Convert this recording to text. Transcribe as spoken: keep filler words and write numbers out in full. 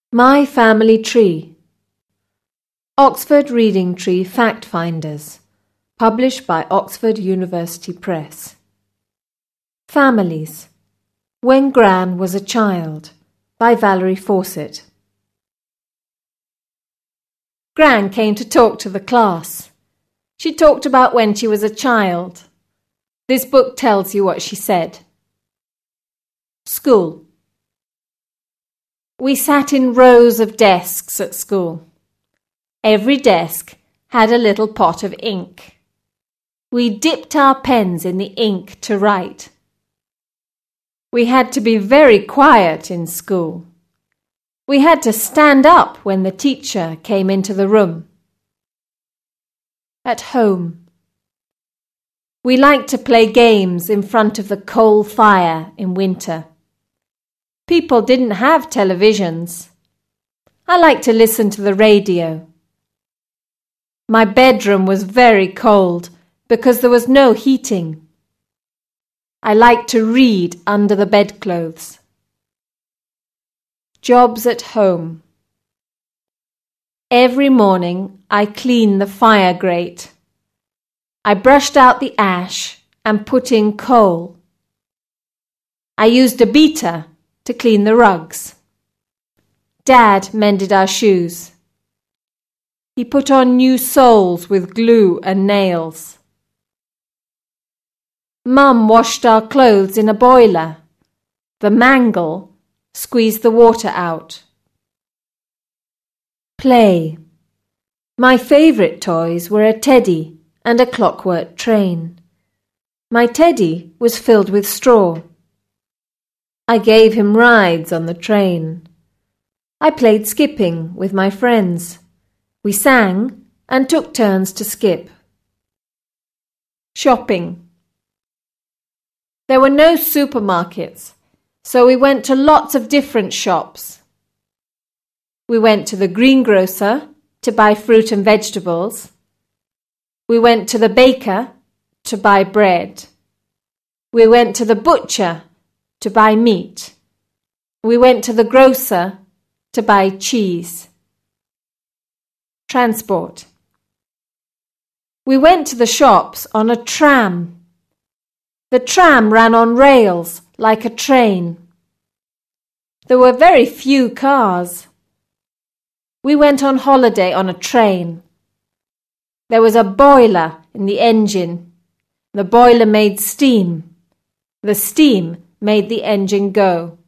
My Family Tree. Oxford Reading Tree Fact Finders, published by Oxford University Press. Families. When Gran Was a Child, by Valerie Fawcett. Gran came to talk to the class. She talked about when she was a child. This book tells you what she said. School. We sat in rows of desks at school. Every desk had a little pot of ink. We dipped our pens in the ink to write. We had to be very quiet in school. We had to stand up when the teacher came into the room. At home. We liked to play games in front of the coal fire in winter. People didn't have televisions. I liked to listen to the radio. My bedroom was very cold because there was no heating. I liked to read under the bedclothes. Jobs at home. Every morning I cleaned the fire grate. I brushed out the ash and put in coal. I used a beater to clean the rugs. Dad mended our shoes. He put on new soles with glue and nails. Mum washed our clothes in a boiler. The mangle squeezed the water out. Play. My favourite toys were a teddy and a clockwork train. My teddy was filled with straw. I gave him rides on the train. I played skipping with my friends. We sang and took turns to skip. Shopping. There were no supermarkets, so we went to lots of different shops. We went to the greengrocer to buy fruit and vegetables. We went to the baker to buy bread. We went to the butcher to buy meat. We went to the grocer to buy cheese. Transport. We went to the shops on a tram. The tram ran on rails like a train. There were very few cars. We went on holiday on a train. There was a boiler in the engine. The boiler made steam. The steam made the engine go.